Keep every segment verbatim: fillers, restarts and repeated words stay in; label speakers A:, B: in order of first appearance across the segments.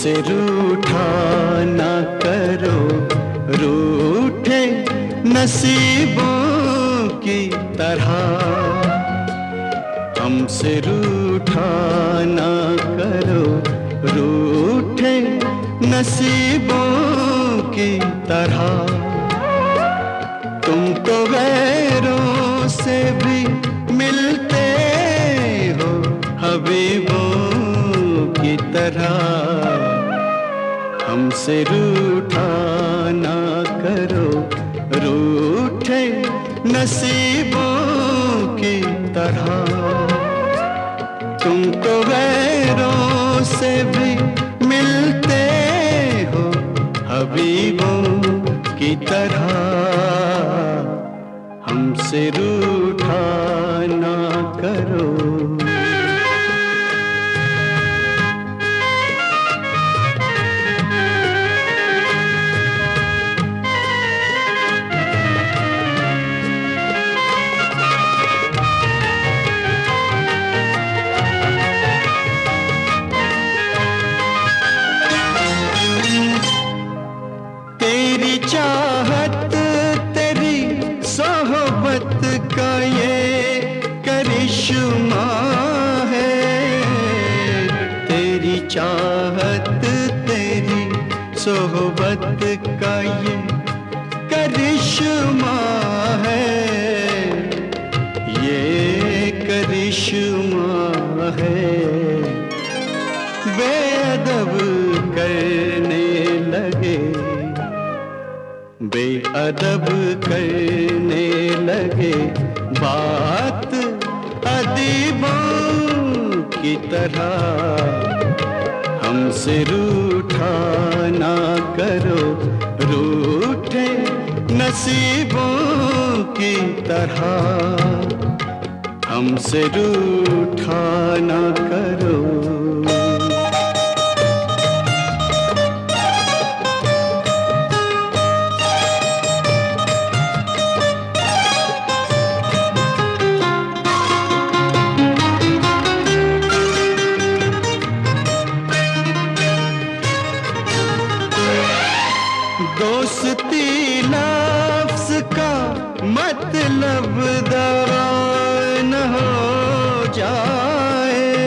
A: हमसे रूठा ना करो, रूठे नसीबों की तरह। हमसे रूठा ना करो, रूठे नसीबों की तरह। तुम तो गैरों से भी मिलते हो हबीबों की तरह। हमसे रूठा ना करो, रूठे नसीबों की तरह। तुम तो गैरों से भी मिलते हो हबीबों की तरह। हमसे रूठा ना करो। तेरी चाहत तेरी सोहबत का ये करिश्मा है। तेरी चाहत तेरी सोहबत का ये करिश्मा है। ये करिश्मा है। बेअदब करने लगे, बेअदब करने लगे बात अदीबों की तरह। हमसे रूठा ना करो, रूठे नसीबों की तरह। हमसे रूठा ना करो। दोस्ती लफ्ज़ का मतलब दगा न हो जाए।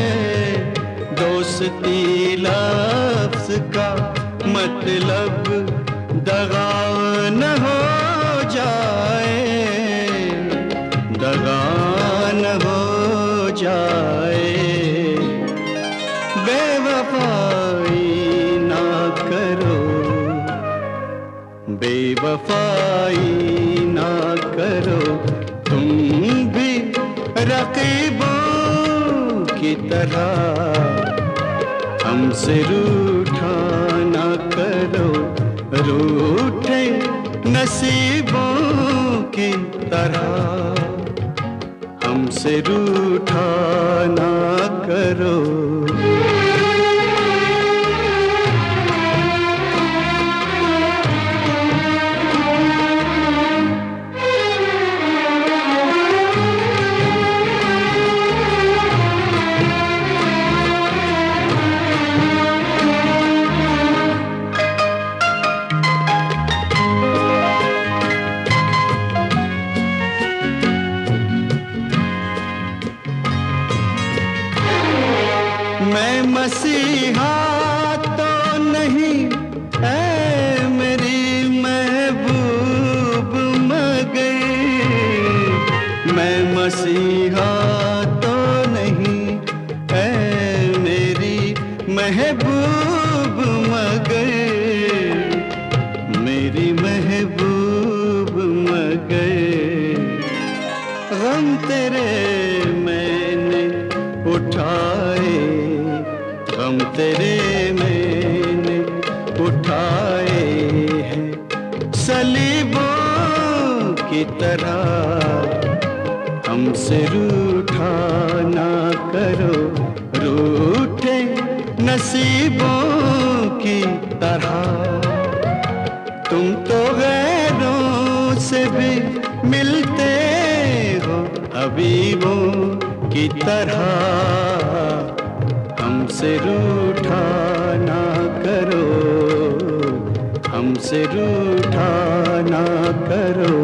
A: दोस्ती लफ्ज़ का मतलब दगा न हो जाए। दगा न हो जाए। बेवफाई ना करो, बेवफाई ना करो। तुम भी रकीबों की तरह। हमसे रूठा ना करो, रूठे नसीबों की तरह। हमसे रूठा ना करो। मैं मसीहा तो नहीं ऐ मेरी महबूब मगर। मैं मसीहा तो नहीं ऐ मेरी महबूब मगर। मेरी महबूब मगर। गम तेरे मैंने उठाए, गम तेरे मैंने उठाए हैं सलीबों की तरह। हमसे रूठा ना करो, रूठे नसीबों की तरह। तुम तो गैरों से भी मिलते हो हबीबों की तरह। हमसे रूठा ना मुझसे रूठा ना करो,